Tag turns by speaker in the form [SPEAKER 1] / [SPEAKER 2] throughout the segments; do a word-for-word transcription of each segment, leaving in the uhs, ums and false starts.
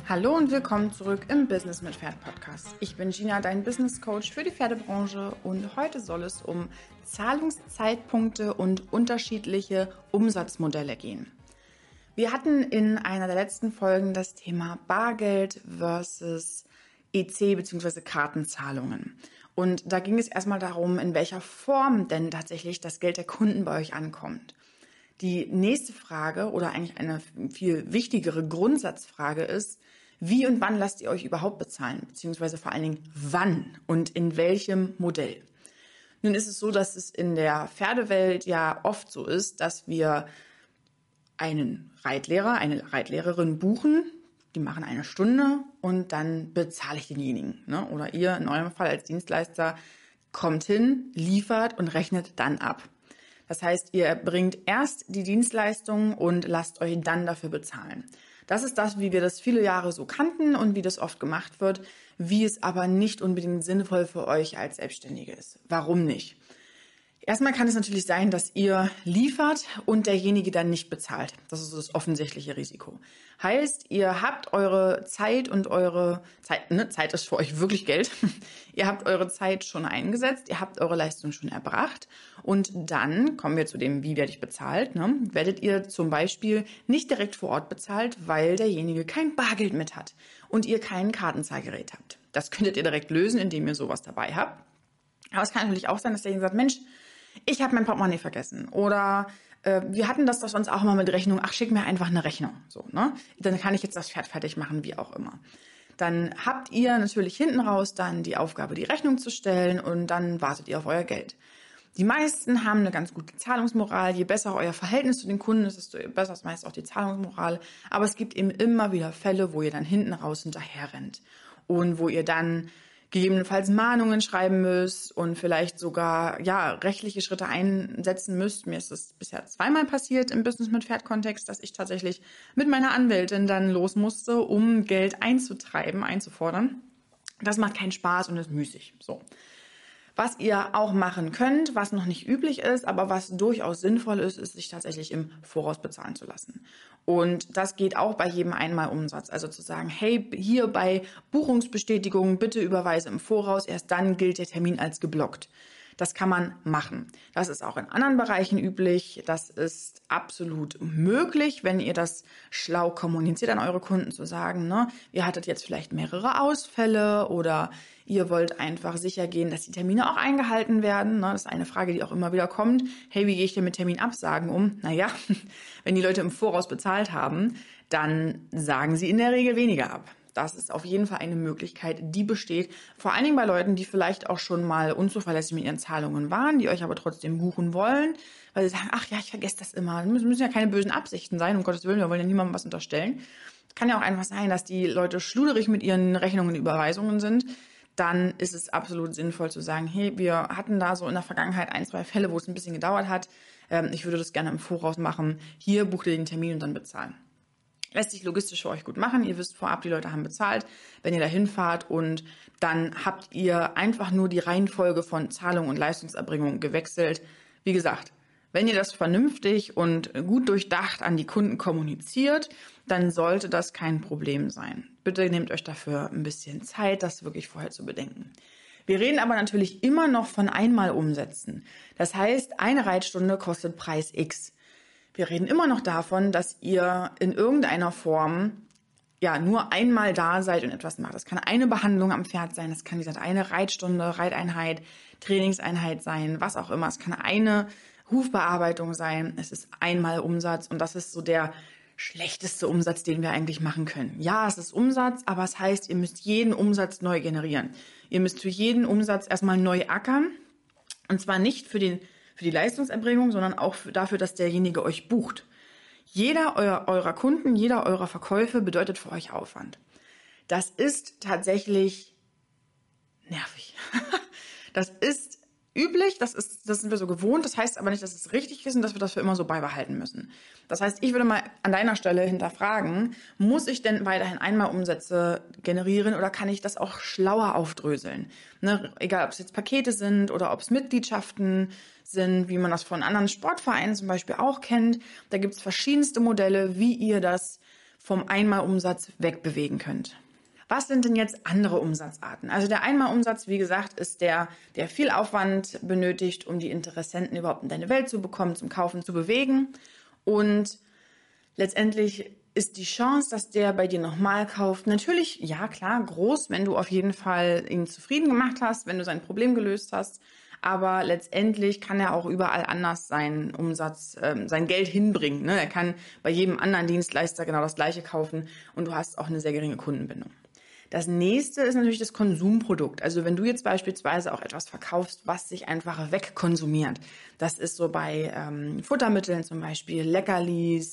[SPEAKER 1] Hallo und willkommen zurück im Business mit Pferd Podcast. Ich bin Gina, dein Business Coach für die Pferdebranche und heute soll es um Zahlungszeitpunkte und unterschiedliche Umsatzmodelle gehen. Wir hatten in einer der letzten Folgen das Thema Bargeld versus E C bzw. Kartenzahlungen. Und da ging es erstmal darum, in welcher Form denn tatsächlich das Geld der Kunden bei euch ankommt. Die nächste Frage oder eigentlich eine viel wichtigere Grundsatzfrage ist, wie und wann lasst ihr euch überhaupt bezahlen, beziehungsweise vor allen Dingen wann und in welchem Modell. Nun ist es so, dass es in der Pferdewelt ja oft so ist, dass wir einen Reitlehrer, eine Reitlehrerin buchen, die machen eine Stunde und dann bezahle ich denjenigen. Ne? Oder ihr in eurem Fall als Dienstleister kommt hin, liefert und rechnet dann ab. Das heißt, ihr bringt erst die Dienstleistung und lasst euch dann dafür bezahlen. Das ist das, wie wir das viele Jahre so kannten und wie das oft gemacht wird, wie es aber nicht unbedingt sinnvoll für euch als Selbstständige ist. Warum nicht? Erstmal kann es natürlich sein, dass ihr liefert und derjenige dann nicht bezahlt. Das ist das offensichtliche Risiko. Heißt, ihr habt eure Zeit und eure Zeit, ne, Zeit ist für euch wirklich Geld. Ihr habt eure Zeit schon eingesetzt, ihr habt eure Leistung schon erbracht und dann kommen wir zu dem, wie werde ich bezahlt, ne, werdet ihr zum Beispiel nicht direkt vor Ort bezahlt, weil derjenige kein Bargeld mit hat und ihr kein Kartenzahlgerät habt. Das könntet ihr direkt lösen, indem ihr sowas dabei habt. Aber es kann natürlich auch sein, dass derjenige sagt, Mensch, ich habe mein Portemonnaie vergessen oder äh, wir hatten das doch sonst auch mal mit Rechnung. Ach, schick mir einfach eine Rechnung. So, ne? Dann kann ich jetzt das Pferd fertig machen, wie auch immer. Dann habt ihr natürlich hinten raus dann die Aufgabe, die Rechnung zu stellen und dann wartet ihr auf euer Geld. Die meisten haben eine ganz gute Zahlungsmoral. Je besser euer Verhältnis zu den Kunden ist, desto besser ist meist auch die Zahlungsmoral. Aber es gibt eben immer wieder Fälle, wo ihr dann hinten raus hinterher rennt und wo ihr dann gegebenenfalls Mahnungen schreiben müsst und vielleicht sogar ja rechtliche Schritte einsetzen müsst. Mir ist es bisher zweimal passiert im Business mit Pferd-Kontext, dass ich tatsächlich mit meiner Anwältin dann los musste, um Geld einzutreiben, einzufordern. Das macht keinen Spaß und ist müßig. So. Was ihr auch machen könnt, was noch nicht üblich ist, aber was durchaus sinnvoll ist, ist, sich tatsächlich im Voraus bezahlen zu lassen. Und das geht auch bei jedem Einmalumsatz. Also zu sagen, hey, hier bei Buchungsbestätigung bitte überweise im Voraus, erst dann gilt der Termin als geblockt. Das kann man machen. Das ist auch in anderen Bereichen üblich. Das ist absolut möglich, wenn ihr das schlau kommuniziert an eure Kunden, zu sagen, ne, ihr hattet jetzt vielleicht mehrere Ausfälle oder ihr wollt einfach sicher gehen, dass die Termine auch eingehalten werden. Ne, das ist eine Frage, die auch immer wieder kommt. Hey, wie gehe ich denn mit Terminabsagen um? Naja, wenn die Leute im Voraus bezahlt haben, dann sagen sie in der Regel weniger ab. Das ist auf jeden Fall eine Möglichkeit, die besteht. Vor allen Dingen bei Leuten, die vielleicht auch schon mal unzuverlässig mit ihren Zahlungen waren, die euch aber trotzdem buchen wollen, weil sie sagen, ach ja, ich vergesse das immer. Es müssen ja keine bösen Absichten sein, um Gottes Willen, wir wollen ja niemandem was unterstellen. Es kann ja auch einfach sein, dass die Leute schluderig mit ihren Rechnungen und Überweisungen sind. Dann ist es absolut sinnvoll zu sagen, hey, wir hatten da so in der Vergangenheit ein, zwei Fälle, wo es ein bisschen gedauert hat. Ich würde das gerne im Voraus machen. Hier bucht ihr den Termin und dann bezahlen. Lässt sich logistisch für euch gut machen. Ihr wisst vorab, die Leute haben bezahlt, wenn ihr da hinfahrt und dann habt ihr einfach nur die Reihenfolge von Zahlung und Leistungserbringung gewechselt. Wie gesagt, wenn ihr das vernünftig und gut durchdacht an die Kunden kommuniziert, dann sollte das kein Problem sein. Bitte nehmt euch dafür ein bisschen Zeit, das wirklich vorher zu bedenken. Wir reden aber natürlich immer noch von Einmalumsätzen. Das heißt, eine Reitstunde kostet Preis X. Wir reden immer noch davon, dass ihr in irgendeiner Form ja nur einmal da seid und etwas macht. Das kann eine Behandlung am Pferd sein, das kann wie gesagt eine Reitstunde, Reiteinheit, Trainingseinheit sein, was auch immer. Es kann eine Hufbearbeitung sein. Es ist einmal Umsatz und das ist so der schlechteste Umsatz, den wir eigentlich machen können. Ja, es ist Umsatz, aber es heißt, ihr müsst jeden Umsatz neu generieren. Ihr müsst für jeden Umsatz erstmal neu ackern und zwar nicht für den für die Leistungserbringung, sondern auch für, dafür, dass derjenige euch bucht. Jeder eurer, eurer Kunden, jeder eurer Verkäufe bedeutet für euch Aufwand. Das ist tatsächlich nervig. Das ist üblich, das ist, das sind wir so gewohnt. Das heißt aber nicht, dass es richtig ist und dass wir das für immer so beibehalten müssen. Das heißt, ich würde mal an deiner Stelle hinterfragen, muss ich denn weiterhin einmal Umsätze generieren oder kann ich das auch schlauer aufdröseln? Ne? Egal, ob es jetzt Pakete sind oder ob es Mitgliedschaften sind, wie man das von anderen Sportvereinen zum Beispiel auch kennt. Da gibt es verschiedenste Modelle, wie ihr das vom Einmalumsatz wegbewegen könnt. Was sind denn jetzt andere Umsatzarten? Also der Einmalumsatz, wie gesagt, ist der, der viel Aufwand benötigt, um die Interessenten überhaupt in deine Welt zu bekommen, zum Kaufen zu bewegen. Und letztendlich ist die Chance, dass der bei dir nochmal kauft, natürlich, ja klar, groß, wenn du auf jeden Fall ihn zufrieden gemacht hast, wenn du sein Problem gelöst hast. Aber letztendlich kann er auch überall anders seinen Umsatz, ähm, sein Geld hinbringen. Ne? Er kann bei jedem anderen Dienstleister genau das Gleiche kaufen und du hast auch eine sehr geringe Kundenbindung. Das nächste ist natürlich das Konsumprodukt. Also wenn du jetzt beispielsweise auch etwas verkaufst, was sich einfach wegkonsumiert. Das ist so bei ähm, Futtermitteln zum Beispiel, Leckerlis,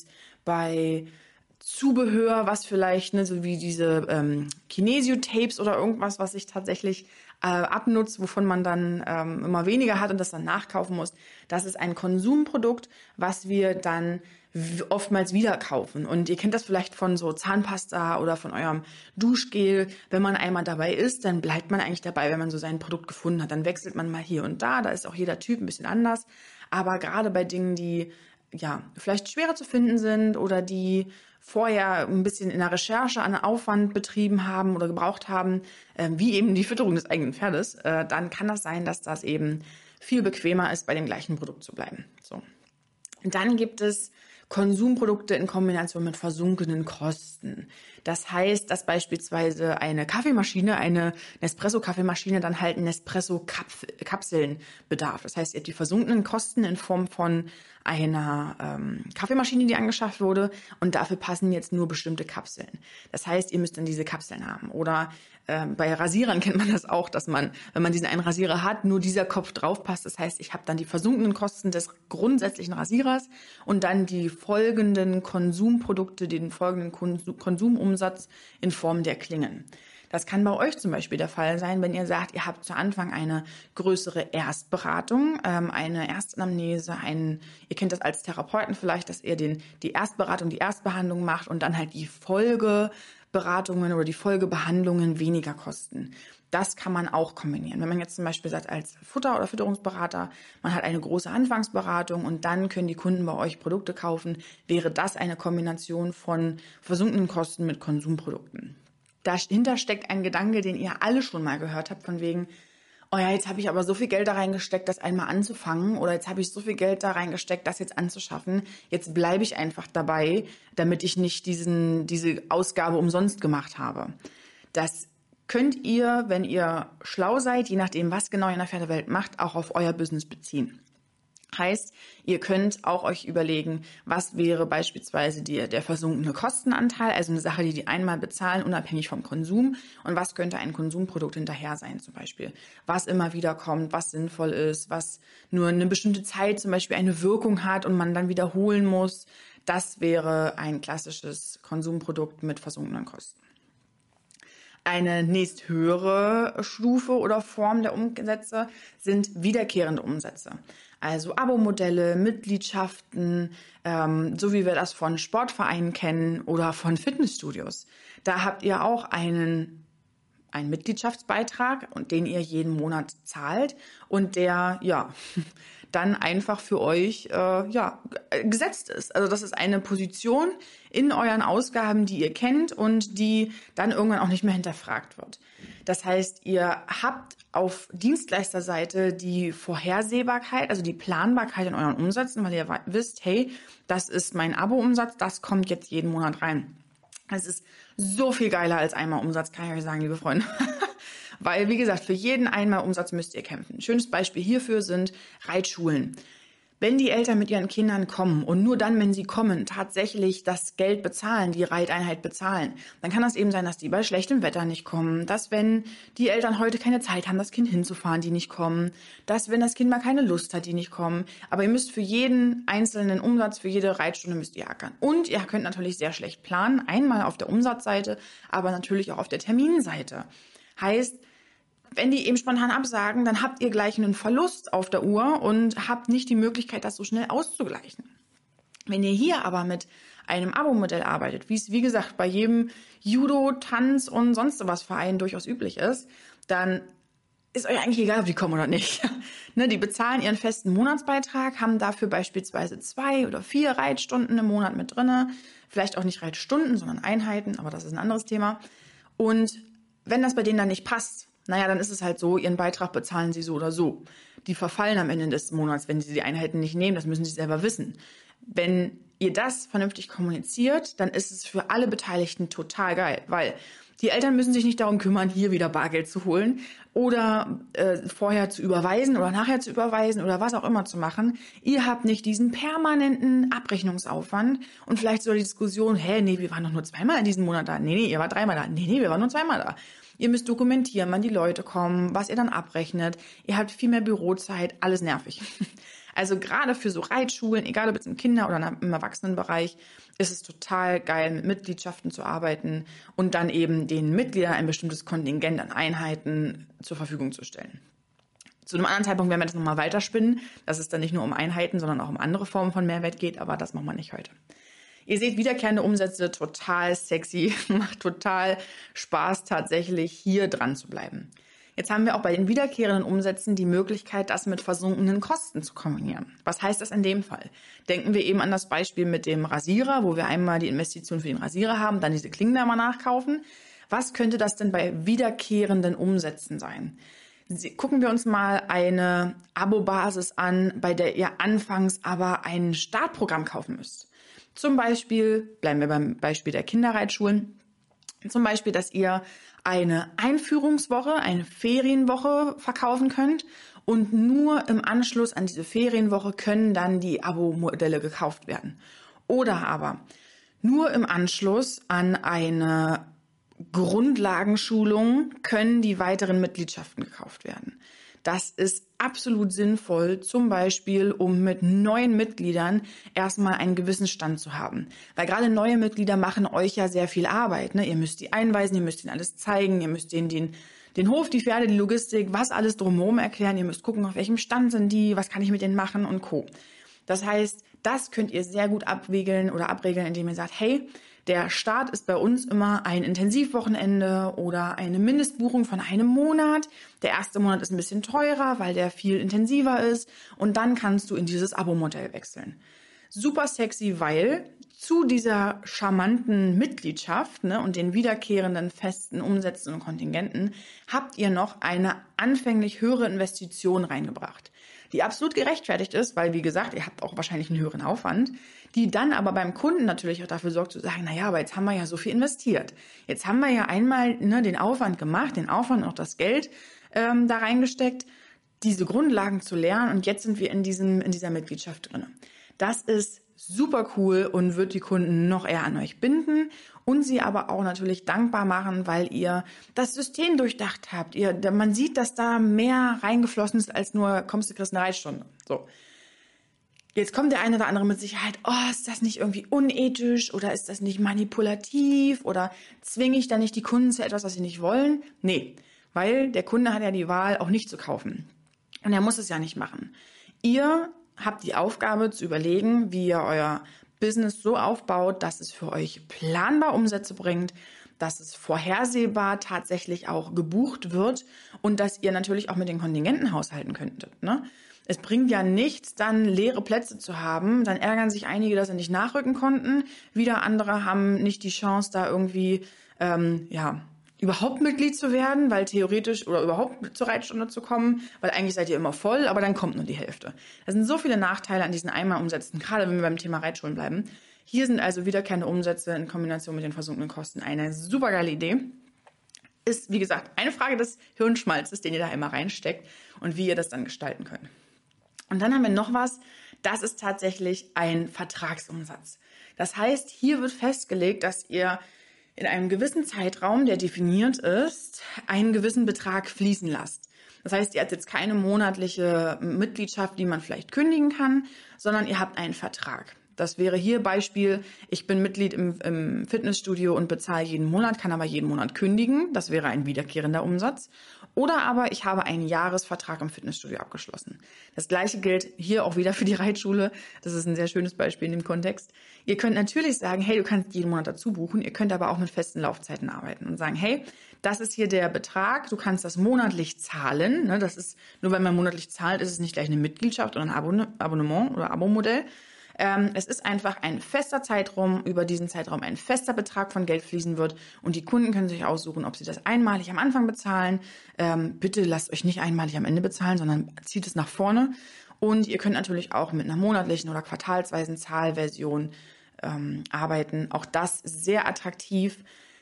[SPEAKER 1] bei Zubehör, was vielleicht, ne, so wie diese ähm, Kinesio-Tapes oder irgendwas, was sich tatsächlich äh, abnutzt, wovon man dann ähm, immer weniger hat und das dann nachkaufen muss. Das ist ein Konsumprodukt, was wir dann oftmals wieder kaufen. Und ihr kennt das vielleicht von so Zahnpasta oder von eurem Duschgel. Wenn man einmal dabei ist, dann bleibt man eigentlich dabei, wenn man so sein Produkt gefunden hat. Dann wechselt man mal hier und da. Da ist auch jeder Typ ein bisschen anders. Aber gerade bei Dingen, die ja vielleicht schwerer zu finden sind oder die vorher ein bisschen in der Recherche an Aufwand betrieben haben oder gebraucht haben, äh, wie eben die Fütterung des eigenen Pferdes, äh, dann kann das sein, dass das eben viel bequemer ist, bei dem gleichen Produkt zu bleiben. So. Und dann gibt es Konsumprodukte in Kombination mit versunkenen Kosten. Das heißt, dass beispielsweise eine Kaffeemaschine, eine Nespresso-Kaffeemaschine dann halt Nespresso-Kapseln bedarf. Das heißt, ihr habt die versunkenen Kosten in Form von einer ähm, Kaffeemaschine, die angeschafft wurde und dafür passen jetzt nur bestimmte Kapseln. Das heißt, ihr müsst dann diese Kapseln haben. Oder ähm, bei Rasierern kennt man das auch, dass man, wenn man diesen einen Rasierer hat, nur dieser Kopf drauf passt. Das heißt, ich habe dann die versunkenen Kosten des grundsätzlichen Rasierers und dann die folgenden Konsumprodukte, den folgenden Konsum- Konsumumsatz in Form der Klingen. Das kann bei euch zum Beispiel der Fall sein, wenn ihr sagt, ihr habt zu Anfang eine größere Erstberatung, ähm, eine Erstanamnese, einen, ihr kennt das als Therapeuten vielleicht, dass ihr den, die Erstberatung, die Erstbehandlung macht und dann halt die Folgeberatungen oder die Folgebehandlungen weniger kosten. Das kann man auch kombinieren. Wenn man jetzt zum Beispiel sagt, als Futter- oder Fütterungsberater, man hat eine große Anfangsberatung und dann können die Kunden bei euch Produkte kaufen, wäre das eine Kombination von versunkenen Kosten mit Konsumprodukten. Dahinter steckt ein Gedanke, den ihr alle schon mal gehört habt, von wegen, oh ja, jetzt habe ich aber so viel Geld da reingesteckt, das einmal anzufangen oder jetzt habe ich so viel Geld da reingesteckt, das jetzt anzuschaffen. Jetzt bleibe ich einfach dabei, damit ich nicht diesen, diese Ausgabe umsonst gemacht habe. Das könnt ihr, wenn ihr schlau seid, je nachdem, was genau ihr in der Pferdewelt macht, auch auf euer Business beziehen. Heißt, ihr könnt auch euch überlegen, was wäre beispielsweise die, der versunkene Kostenanteil, also eine Sache, die die einmal bezahlen, unabhängig vom Konsum, und was könnte ein Konsumprodukt hinterher sein zum Beispiel, was immer wieder kommt, was sinnvoll ist, was nur eine bestimmte Zeit zum Beispiel eine Wirkung hat und man dann wiederholen muss. Das wäre ein klassisches Konsumprodukt mit versunkenen Kosten. Eine nächsthöhere Stufe oder Form der Umsätze sind wiederkehrende Umsätze. Also Abo-Modelle, Mitgliedschaften, ähm, so wie wir das von Sportvereinen kennen oder von Fitnessstudios. Da habt ihr auch einen, einen Mitgliedschaftsbeitrag, und den ihr jeden Monat zahlt und der ja dann einfach für euch äh, ja gesetzt ist. Also das ist eine Position in euren Ausgaben, die ihr kennt und die dann irgendwann auch nicht mehr hinterfragt wird. Das heißt, ihr habt auf Dienstleisterseite die Vorhersehbarkeit, also die Planbarkeit in euren Umsätzen, weil ihr wisst, hey, das ist mein Abo-Umsatz, das kommt jetzt jeden Monat rein. Es ist so viel geiler als einmal Umsatz, kann ich euch sagen, liebe Freunde. Weil, wie gesagt, für jeden einmal Umsatz müsst ihr kämpfen. Ein schönes Beispiel hierfür sind Reitschulen. Wenn die Eltern mit ihren Kindern kommen und nur dann, wenn sie kommen, tatsächlich das Geld bezahlen, die Reiteinheit bezahlen, dann kann das eben sein, dass die bei schlechtem Wetter nicht kommen, dass wenn die Eltern heute keine Zeit haben, das Kind hinzufahren, die nicht kommen, dass wenn das Kind mal keine Lust hat, die nicht kommen. Aber ihr müsst für jeden einzelnen Umsatz, für jede Reitstunde müsst ihr ackern. Und ihr könnt natürlich sehr schlecht planen, einmal auf der Umsatzseite, aber natürlich auch auf der Terminseite. Heißt, wenn die eben spontan absagen, dann habt ihr gleich einen Verlust auf der Uhr und habt nicht die Möglichkeit, das so schnell auszugleichen. Wenn ihr hier aber mit einem Abo-Modell arbeitet, wie es, wie gesagt, bei jedem Judo, Tanz und sonst was Verein durchaus üblich ist, dann ist euch eigentlich egal, ob die kommen oder nicht. Ne, die bezahlen ihren festen Monatsbeitrag, haben dafür beispielsweise zwei oder vier Reitstunden im Monat mit drinne. Vielleicht auch nicht Reitstunden, sondern Einheiten, aber das ist ein anderes Thema. Und wenn das bei denen dann nicht passt, naja, dann ist es halt so, ihren Beitrag bezahlen sie so oder so. Die verfallen am Ende des Monats, wenn sie die Einheiten nicht nehmen, das müssen sie selber wissen. Wenn ihr das vernünftig kommuniziert, dann ist es für alle Beteiligten total geil, weil die Eltern müssen sich nicht darum kümmern, hier wieder Bargeld zu holen oder äh, vorher zu überweisen oder nachher zu überweisen oder was auch immer zu machen. Ihr habt nicht diesen permanenten Abrechnungsaufwand und vielleicht so die Diskussion, hä, nee, wir waren doch nur zweimal in diesem Monat da. Nee, nee, ihr wart dreimal da. Nee, nee, wir waren nur zweimal da. Ihr müsst dokumentieren, wann die Leute kommen, was ihr dann abrechnet. Ihr habt viel mehr Bürozeit, alles nervig. Also gerade für so Reitschulen, egal ob jetzt im Kinder- oder im Erwachsenenbereich, ist es total geil, mit Mitgliedschaften zu arbeiten und dann eben den Mitgliedern ein bestimmtes Kontingent an Einheiten zur Verfügung zu stellen. Zu einem anderen Zeitpunkt werden wir das nochmal weiterspinnen, dass es dann nicht nur um Einheiten, sondern auch um andere Formen von Mehrwert geht, aber das machen wir nicht heute. Ihr seht, wiederkehrende Umsätze, total sexy, macht total Spaß tatsächlich hier dran zu bleiben. Jetzt haben wir auch bei den wiederkehrenden Umsätzen die Möglichkeit, das mit versunkenen Kosten zu kombinieren. Was heißt das in dem Fall? Denken wir eben an das Beispiel mit dem Rasierer, wo wir einmal die Investition für den Rasierer haben, dann diese Klingen da mal nachkaufen. Was könnte das denn bei wiederkehrenden Umsätzen sein? Gucken wir uns mal eine Abo-Basis an, bei der ihr anfangs aber ein Startprogramm kaufen müsst. Zum Beispiel, bleiben wir beim Beispiel der Kinderreitschulen, zum Beispiel, dass ihr eine Einführungswoche, eine Ferienwoche verkaufen könnt und nur im Anschluss an diese Ferienwoche können dann die Abo-Modelle gekauft werden. Oder aber nur im Anschluss an eine Grundlagenschulung können die weiteren Mitgliedschaften gekauft werden. Das ist absolut sinnvoll, zum Beispiel, um mit neuen Mitgliedern erstmal einen gewissen Stand zu haben. Weil gerade neue Mitglieder machen euch ja sehr viel Arbeit. Ne? Ihr müsst die einweisen, ihr müsst ihnen alles zeigen, ihr müsst denen den, den Hof, die Pferde, die Logistik, was alles drumherum erklären. Ihr müsst gucken, auf welchem Stand sind die, was kann ich mit denen machen und Co. Das heißt, das könnt ihr sehr gut abwiegeln oder abregeln, indem ihr sagt, hey, der Start ist bei uns immer ein Intensivwochenende oder eine Mindestbuchung von einem Monat. Der erste Monat ist ein bisschen teurer, weil der viel intensiver ist. Und dann kannst du in dieses Abo-Modell wechseln. Super sexy, weil zu dieser charmanten Mitgliedschaft, ne, und den wiederkehrenden festen Umsätzen und Kontingenten habt ihr noch eine anfänglich höhere Investition reingebracht, die absolut gerechtfertigt ist, weil, wie gesagt, ihr habt auch wahrscheinlich einen höheren Aufwand, die dann aber beim Kunden natürlich auch dafür sorgt, zu sagen, naja, aber jetzt haben wir ja so viel investiert. Jetzt haben wir ja einmal ne, den Aufwand gemacht, den Aufwand und auch das Geld ähm, da reingesteckt, diese Grundlagen zu lernen und jetzt sind wir in diesem in dieser Mitgliedschaft drin. Das ist super cool und wird die Kunden noch eher an euch binden und sie aber auch natürlich dankbar machen, weil ihr das System durchdacht habt. Ihr, man sieht, dass da mehr reingeflossen ist, als nur kommst du, kriegst eine Reitstunde. So. Jetzt kommt der eine oder andere mit Sicherheit, oh, ist das nicht irgendwie unethisch oder ist das nicht manipulativ oder zwinge ich da nicht die Kunden zu etwas, was sie nicht wollen? Nee, weil der Kunde hat ja die Wahl, auch nicht zu kaufen. Und er muss es ja nicht machen. Ihr habt die Aufgabe zu überlegen, wie ihr euer Business so aufbaut, dass es für euch planbar Umsätze bringt, dass es vorhersehbar tatsächlich auch gebucht wird und dass ihr natürlich auch mit den Kontingenten haushalten könntet. Ne? Es bringt ja nichts, dann leere Plätze zu haben. Dann ärgern sich einige, dass sie nicht nachrücken konnten. Wieder andere haben nicht die Chance, da irgendwie ähm, ja überhaupt Mitglied zu werden, weil theoretisch oder überhaupt zur Reitstunde zu kommen, weil eigentlich seid ihr immer voll, aber dann kommt nur die Hälfte. Das sind so viele Nachteile an diesen Einmalumsätzen, gerade wenn wir beim Thema Reitschulen bleiben. Hier sind also wiederkehrende Umsätze in Kombination mit den versunkenen Kosten eine super geile Idee. Ist, wie gesagt, eine Frage des Hirnschmalzes, den ihr da immer reinsteckt und wie ihr das dann gestalten könnt. Und dann haben wir noch was, das ist tatsächlich ein Vertragsumsatz. Das heißt, hier wird festgelegt, dass ihr in einem gewissen Zeitraum, der definiert ist, einen gewissen Betrag fließen lasst. Das heißt, ihr habt jetzt keine monatliche Mitgliedschaft, die man vielleicht kündigen kann, sondern ihr habt einen Vertrag. Das wäre hier Beispiel, ich bin Mitglied im, im Fitnessstudio und bezahle jeden Monat, kann aber jeden Monat kündigen. Das wäre ein wiederkehrender Umsatz. Oder aber ich habe einen Jahresvertrag im Fitnessstudio abgeschlossen. Das Gleiche gilt hier auch wieder für die Reitschule. Das ist ein sehr schönes Beispiel in dem Kontext. Ihr könnt natürlich sagen, hey, du kannst jeden Monat dazu buchen. Ihr könnt aber auch mit festen Laufzeiten arbeiten und sagen, hey, das ist hier der Betrag. Du kannst das monatlich zahlen. Das ist, nur weil man monatlich zahlt, ist es nicht gleich eine Mitgliedschaft oder ein Abonnement oder Abo-Modell. Ähm, es ist einfach ein fester Zeitraum, über diesen Zeitraum ein fester Betrag von Geld fließen wird und die Kunden können sich aussuchen, ob sie das einmalig am Anfang bezahlen. Ähm, bitte lasst euch nicht einmalig am Ende bezahlen, sondern zieht es nach vorne. Und ihr könnt natürlich auch mit einer monatlichen oder quartalsweisen Zahlversion ähm, arbeiten. Auch das sehr attraktiv.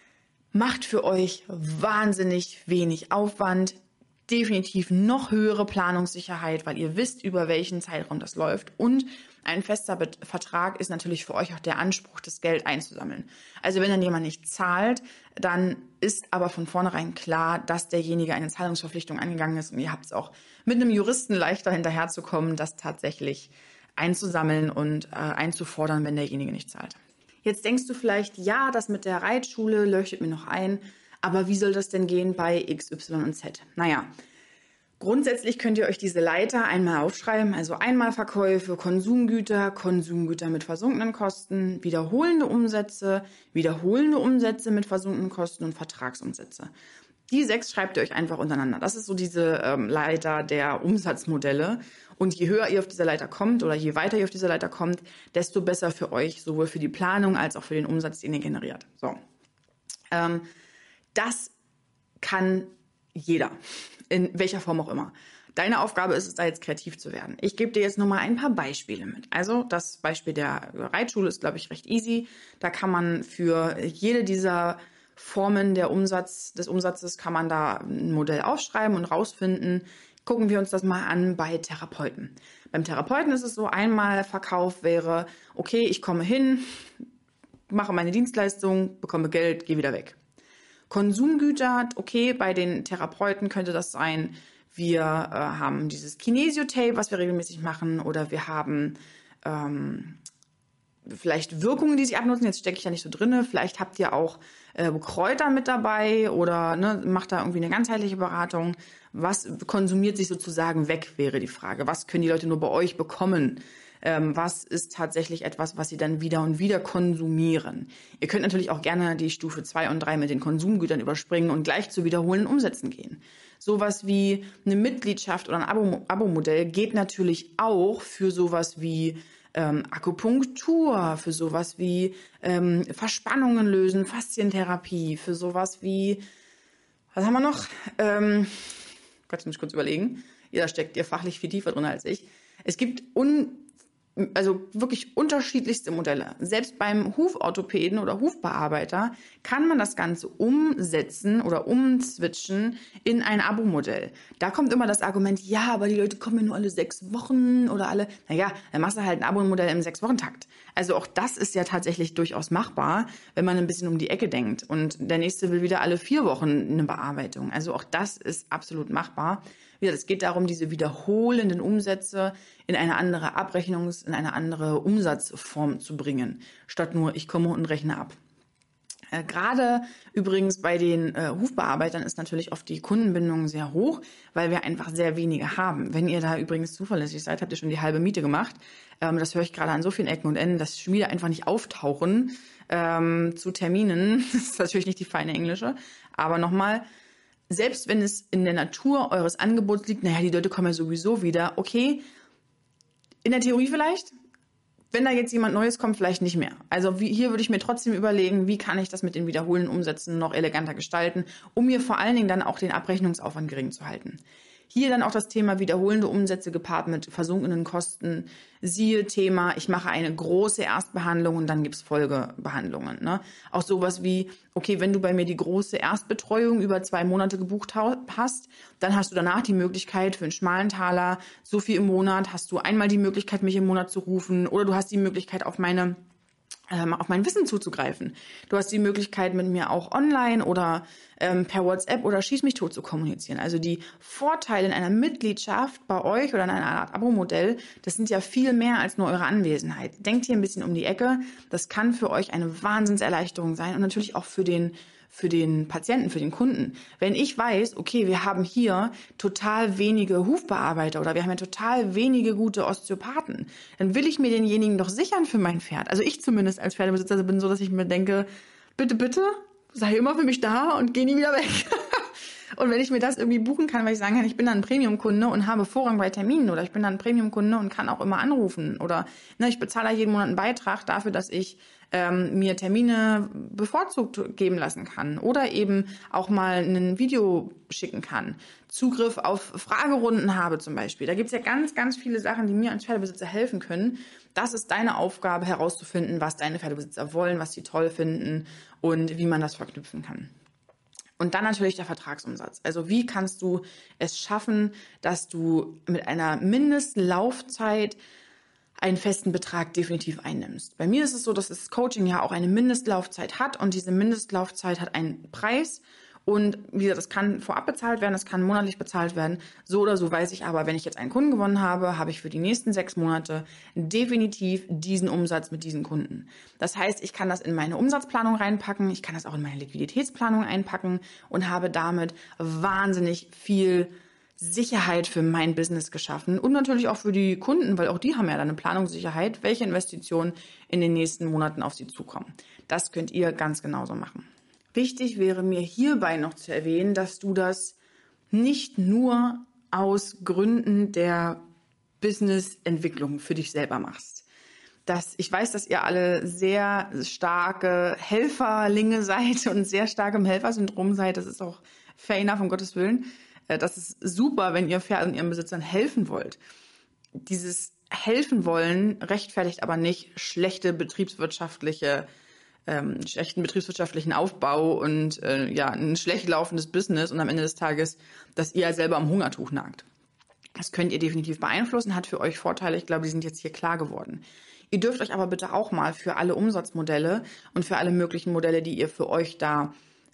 [SPEAKER 1] Macht für euch wahnsinnig wenig Aufwand. Definitiv noch höhere Planungssicherheit, weil ihr wisst, über welchen Zeitraum das läuft. Und ein fester Bet- Vertrag ist natürlich für euch auch der Anspruch, das Geld einzusammeln. Also wenn dann jemand nicht zahlt, dann ist aber von vornherein klar, dass derjenige eine Zahlungsverpflichtung angegangen ist. Und ihr habt es auch mit einem Juristen leichter hinterherzukommen, das tatsächlich einzusammeln und äh, einzufordern, wenn derjenige nicht zahlt. Jetzt denkst du vielleicht, ja, das mit der Reitschule leuchtet mir noch ein. Aber wie soll das denn gehen bei X, Y und Z? Naja, grundsätzlich könnt ihr euch diese Leiter einmal aufschreiben, also Einmalverkäufe, Konsumgüter, Konsumgüter mit versunkenen Kosten, wiederholende Umsätze, wiederholende Umsätze mit versunkenen Kosten und Vertragsumsätze. Die sechs schreibt ihr euch einfach untereinander. Das ist so diese ähm, Leiter der Umsatzmodelle. Und je höher ihr auf dieser Leiter kommt oder je weiter ihr auf dieser Leiter kommt, desto besser für euch, sowohl für die Planung als auch für den Umsatz, den ihr generiert. So. Ähm, Das kann jeder, in welcher Form auch immer. Deine Aufgabe ist es, da jetzt kreativ zu werden. Ich gebe dir jetzt nur mal ein paar Beispiele mit. Also das Beispiel der Reitschule ist, glaube ich, recht easy. Da kann man für jede dieser Formen der Umsatz, des Umsatzes kann man da ein Modell aufschreiben und rausfinden. Gucken wir uns das mal an bei Therapeuten. Beim Therapeuten ist es so, einmal Verkauf wäre, okay, ich komme hin, mache meine Dienstleistung, bekomme Geld, gehe wieder weg. Konsumgüter, okay, bei den Therapeuten könnte das sein, wir äh, haben dieses Kinesiotape, was wir regelmäßig machen, oder wir haben ähm, vielleicht Wirkungen, die sie abnutzen. Jetzt stecke ich da nicht so drin. Vielleicht habt ihr auch äh, Kräuter mit dabei oder ne, macht da irgendwie eine ganzheitliche Beratung. Was konsumiert sich sozusagen weg, wäre die Frage. Was können die Leute nur bei euch bekommen? Ähm, was ist tatsächlich etwas, was sie dann wieder und wieder konsumieren? Ihr könnt natürlich auch gerne die Stufe zwei und drei mit den Konsumgütern überspringen und gleich zu wiederholenden Umsätzen gehen. Sowas wie eine Mitgliedschaft oder ein Abo- Abo-Modell geht natürlich auch für sowas wie ähm, Akupunktur, für sowas wie ähm, Verspannungen lösen, Faszientherapie, für sowas wie, was haben wir noch? Ähm, Gott, jetzt muss ich kurz überlegen. Ihr steckt ihr fachlich viel tiefer drin als ich. Es gibt un Also wirklich unterschiedlichste Modelle. Selbst beim Huforthopäden oder Hufbearbeiter kann man das Ganze umsetzen oder umswitchen in ein Abo-Modell. Da kommt immer das Argument, ja, aber die Leute kommen ja nur alle sechs Wochen oder alle, naja, dann machst du halt ein Abo-Modell im Sechs-Wochen-Takt. Also auch das ist ja tatsächlich durchaus machbar, wenn man ein bisschen um die Ecke denkt. Und der Nächste will wieder alle vier Wochen eine Bearbeitung. Also auch das ist absolut machbar. Es geht darum, diese wiederholenden Umsätze in eine andere Abrechnungs-, in eine andere Umsatzform zu bringen, statt nur, ich komme und rechne ab. Äh, gerade übrigens bei den äh, Hufbearbeitern ist natürlich oft die Kundenbindung sehr hoch, weil wir einfach sehr wenige haben. Wenn ihr da übrigens zuverlässig seid, habt ihr schon die halbe Miete gemacht. Ähm, das höre ich gerade an so vielen Ecken und Enden, dass Schmiede einfach nicht auftauchen ähm, zu Terminen. Das ist natürlich nicht die feine Englische, aber nochmal, selbst wenn es in der Natur eures Angebots liegt, naja, die Leute kommen ja sowieso wieder, okay, in der Theorie vielleicht, wenn da jetzt jemand Neues kommt, vielleicht nicht mehr. Also wie, hier würde ich mir trotzdem überlegen, wie kann ich das mit den wiederholenden Umsätzen noch eleganter gestalten, um mir vor allen Dingen dann auch den Abrechnungsaufwand gering zu halten. Hier dann auch das Thema wiederholende Umsätze gepaart mit versunkenen Kosten. Siehe Thema, ich mache eine große Erstbehandlung und dann gibt's Folgebehandlungen. Ne? Auch sowas wie, okay, wenn du bei mir die große Erstbetreuung über zwei Monate gebucht hast, dann hast du danach die Möglichkeit für einen schmalen Taler, so viel im Monat, hast du einmal die Möglichkeit, mich im Monat zu rufen oder du hast die Möglichkeit, auf meine ähm, auf mein Wissen zuzugreifen. Du hast die Möglichkeit, mit mir auch online oder ähm, per WhatsApp oder Schieß mich tot zu kommunizieren. Also die Vorteile in einer Mitgliedschaft bei euch oder in einer Art Abo-Modell, das sind ja viel mehr als nur eure Anwesenheit. Denkt hier ein bisschen um die Ecke. Das kann für euch eine Wahnsinnserleichterung sein und natürlich auch für den für den Patienten, für den Kunden. Wenn ich weiß, okay, wir haben hier total wenige Hufbearbeiter oder wir haben ja total wenige gute Osteopathen, dann will ich mir denjenigen doch sichern für mein Pferd. Also ich zumindest als Pferdebesitzer bin so, dass ich mir denke, bitte, bitte, sei immer für mich da und geh nie wieder weg. Und wenn ich mir das irgendwie buchen kann, weil ich sagen kann, ich bin dann ein Premium-Kunde und habe Vorrang bei Terminen oder ich bin dann ein Premium-Kunde und kann auch immer anrufen oder ne, ich bezahle jeden Monat einen Beitrag dafür, dass ich ähm, mir Termine bevorzugt geben lassen kann oder eben auch mal ein Video schicken kann, Zugriff auf Fragerunden habe zum Beispiel. Da gibt es ja ganz, ganz viele Sachen, die mir als Pferdebesitzer helfen können. Das ist deine Aufgabe herauszufinden, was deine Pferdebesitzer wollen, was sie toll finden und wie man das verknüpfen kann. Und dann natürlich der Vertragsumsatz. Also wie kannst du es schaffen, dass du mit einer Mindestlaufzeit einen festen Betrag definitiv einnimmst? Bei mir ist es so, dass das Coaching ja auch eine Mindestlaufzeit hat und diese Mindestlaufzeit hat einen Preis. Und wie gesagt, das kann vorab bezahlt werden, das kann monatlich bezahlt werden. So oder so weiß ich aber, wenn ich jetzt einen Kunden gewonnen habe, habe ich für die nächsten sechs Monate definitiv diesen Umsatz mit diesen Kunden. Das heißt, ich kann das in meine Umsatzplanung reinpacken, ich kann das auch in meine Liquiditätsplanung einpacken und habe damit wahnsinnig viel Sicherheit für mein Business geschaffen und natürlich auch für die Kunden, weil auch die haben ja dann eine Planungssicherheit, welche Investitionen in den nächsten Monaten auf sie zukommen. Das könnt ihr ganz genauso machen. Wichtig wäre mir hierbei noch zu erwähnen, dass du das nicht nur aus Gründen der Businessentwicklung für dich selber machst. Das, ich weiß, dass ihr alle sehr starke Helferlinge seid und sehr stark im Helfersyndrom seid. Das ist auch fair enough, um Gottes Willen. Das ist super, wenn ihr Pferden und ihren Besitzern helfen wollt. Dieses Helfen wollen rechtfertigt aber nicht schlechte betriebswirtschaftliche Ähm, schlechten betriebswirtschaftlichen Aufbau und äh, ja ein schlecht laufendes Business und am Ende des Tages, dass ihr selber am Hungertuch nagt. Das könnt ihr definitiv beeinflussen, hat für euch Vorteile. Ich glaube, die sind jetzt hier klar geworden. Ihr dürft euch aber bitte auch mal für alle Umsatzmodelle und für alle möglichen Modelle, die ihr für euch da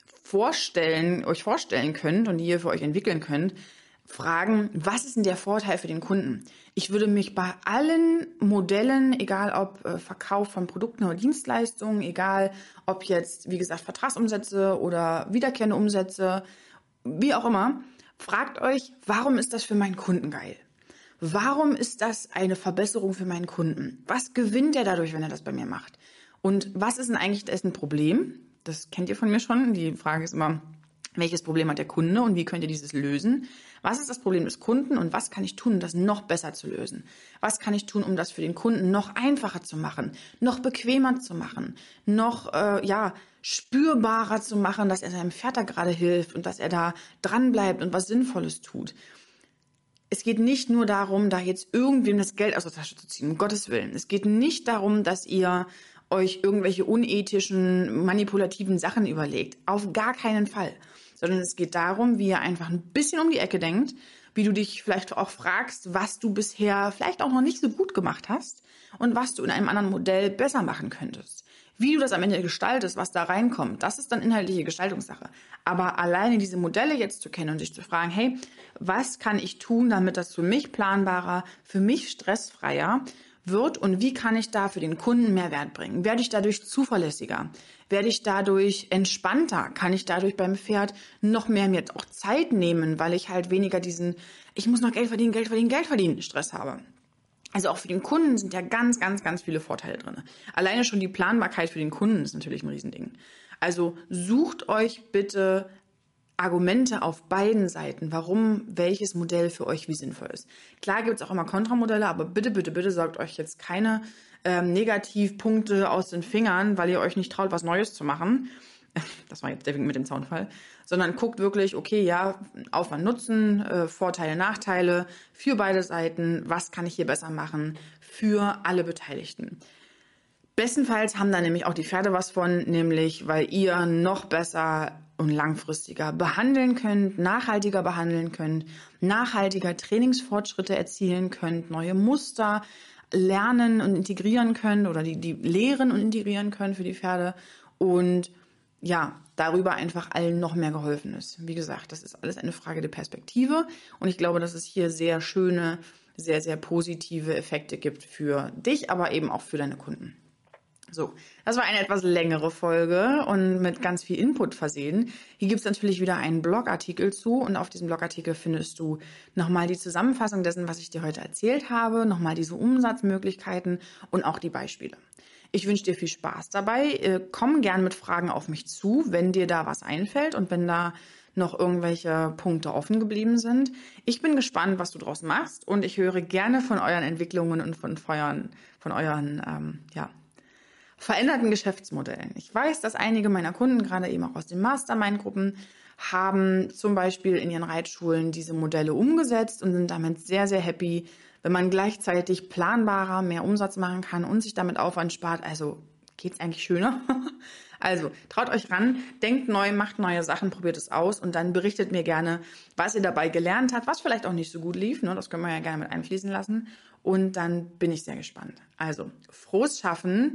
[SPEAKER 1] vorstellen, euch vorstellen könnt und die ihr für euch entwickeln könnt, fragen, was ist denn der Vorteil für den Kunden? Ich würde mich bei allen Modellen, egal ob äh, Verkauf von Produkten oder Dienstleistungen, egal ob jetzt, wie gesagt, Vertragsumsätze oder wiederkehrende Umsätze, wie auch immer, fragt euch, warum ist das für meinen Kunden geil? Warum ist das eine Verbesserung für meinen Kunden? Was gewinnt er dadurch, wenn er das bei mir macht? Und was ist denn eigentlich dessen Problem? Das kennt ihr von mir schon. Die Frage ist immer, welches Problem hat der Kunde und wie könnt ihr dieses lösen? Was ist das Problem des Kunden und was kann ich tun, um das noch besser zu lösen? Was kann ich tun, um das für den Kunden noch einfacher zu machen, noch bequemer zu machen, noch äh, ja spürbarer zu machen, dass er seinem Pferd da gerade hilft und dass er da dran bleibt und was Sinnvolles tut? Es geht nicht nur darum, da jetzt irgendwem das Geld aus der Tasche zu ziehen, um Gottes Willen. Es geht nicht darum, dass ihr euch irgendwelche unethischen, manipulativen Sachen überlegt. Auf gar keinen Fall. Sondern es geht darum, wie ihr einfach ein bisschen um die Ecke denkt, wie du dich vielleicht auch fragst, was du bisher vielleicht auch noch nicht so gut gemacht hast und was du in einem anderen Modell besser machen könntest. Wie du das am Ende gestaltest, was da reinkommt, das ist dann inhaltliche Gestaltungssache. Aber alleine diese Modelle jetzt zu kennen und sich zu fragen, hey, was kann ich tun, damit das für mich planbarer, für mich stressfreier wird und wie kann ich da für den Kunden Mehrwert bringen? Werde ich dadurch zuverlässiger? Werde ich dadurch entspannter? Kann ich dadurch beim Pferd noch mehr mir auch Zeit nehmen, weil ich halt weniger diesen, ich muss noch Geld verdienen, Geld verdienen, Geld verdienen Stress habe? Also auch für den Kunden sind ja ganz, ganz, ganz viele Vorteile drin. Alleine schon die Planbarkeit für den Kunden ist natürlich ein Riesending. Also sucht euch bitte Argumente auf beiden Seiten, warum welches Modell für euch wie sinnvoll ist. Klar gibt es auch immer Kontramodelle, aber bitte, bitte, bitte sagt euch jetzt keine ähm, Negativpunkte aus den Fingern, weil ihr euch nicht traut, was Neues zu machen. Das war jetzt der Wink mit dem Zaunfall. Sondern guckt wirklich, okay, ja, Aufwand, Nutzen, äh, Vorteile, Nachteile für beide Seiten. Was kann ich hier besser machen für alle Beteiligten? Bestenfalls haben da nämlich auch die Pferde was von, nämlich weil ihr noch besser und langfristiger behandeln könnt, nachhaltiger behandeln könnt, nachhaltiger Trainingsfortschritte erzielen könnt, neue Muster lernen und integrieren können oder die, die lehren und integrieren können für die Pferde und ja, darüber einfach allen noch mehr geholfen ist. Wie gesagt, das ist alles eine Frage der Perspektive und ich glaube, dass es hier sehr schöne, sehr, sehr positive Effekte gibt für dich, aber eben auch für deine Kunden. So, das war eine etwas längere Folge und mit ganz viel Input versehen. Hier gibt es natürlich wieder einen Blogartikel zu und auf diesem Blogartikel findest du nochmal die Zusammenfassung dessen, was ich dir heute erzählt habe, nochmal diese Umsatzmöglichkeiten und auch die Beispiele. Ich wünsche dir viel Spaß dabei. Komm gern mit Fragen auf mich zu, wenn dir da was einfällt und wenn da noch irgendwelche Punkte offen geblieben sind. Ich bin gespannt, was du draus machst und ich höre gerne von euren Entwicklungen und von euren, von euren ähm, ja, veränderten Geschäftsmodellen. Ich weiß, dass einige meiner Kunden, gerade eben auch aus den Mastermind-Gruppen, haben zum Beispiel in ihren Reitschulen diese Modelle umgesetzt und sind damit sehr, sehr happy, wenn man gleichzeitig planbarer mehr Umsatz machen kann und sich damit Aufwand spart. Also geht's eigentlich schöner? Also traut euch ran, denkt neu, macht neue Sachen, probiert es aus und dann berichtet mir gerne, was ihr dabei gelernt habt, was vielleicht auch nicht so gut lief. Ne? Das können wir ja gerne mit einfließen lassen. Und dann bin ich sehr gespannt. Also frohes Schaffen.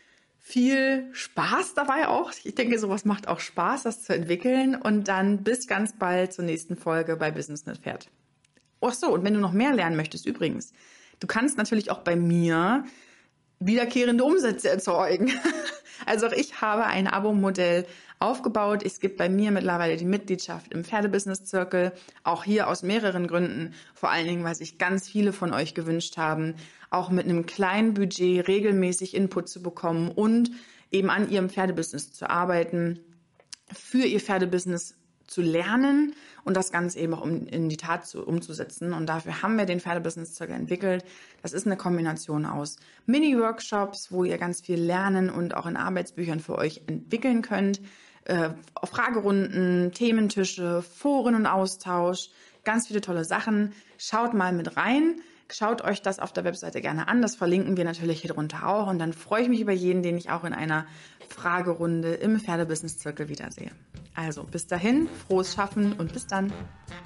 [SPEAKER 1] Viel Spaß dabei auch. Ich denke, sowas macht auch Spaß, das zu entwickeln. Und dann bis ganz bald zur nächsten Folge bei Business mit Pferd. Ach so, und wenn du noch mehr lernen möchtest, übrigens, du kannst natürlich auch bei mir wiederkehrende Umsätze erzeugen. Also auch ich habe ein Abo-Modell aufgebaut. Es gibt bei mir mittlerweile die Mitgliedschaft im Pferdebusiness-Zirkel. Auch hier aus mehreren Gründen. Vor allen Dingen, weil sich ganz viele von euch gewünscht haben, auch mit einem kleinen Budget regelmäßig Input zu bekommen und eben an ihrem Pferdebusiness zu arbeiten, für ihr Pferdebusiness zu lernen und das Ganze eben auch in die Tat zu, umzusetzen. Und dafür haben wir den Pferdebusiness-Zirkel entwickelt. Das ist eine Kombination aus Mini-Workshops, wo ihr ganz viel lernen und auch in Arbeitsbüchern für euch entwickeln könnt, äh, Fragerunden, Thementische, Foren und Austausch, ganz viele tolle Sachen. Schaut mal mit rein. Schaut euch das auf der Webseite gerne an. Das verlinken wir natürlich hier drunter auch. Und dann freue ich mich über jeden, den ich auch in einer Fragerunde im Pferdebusiness-Zirkel wiedersehe. Also bis dahin, frohes Schaffen und bis dann.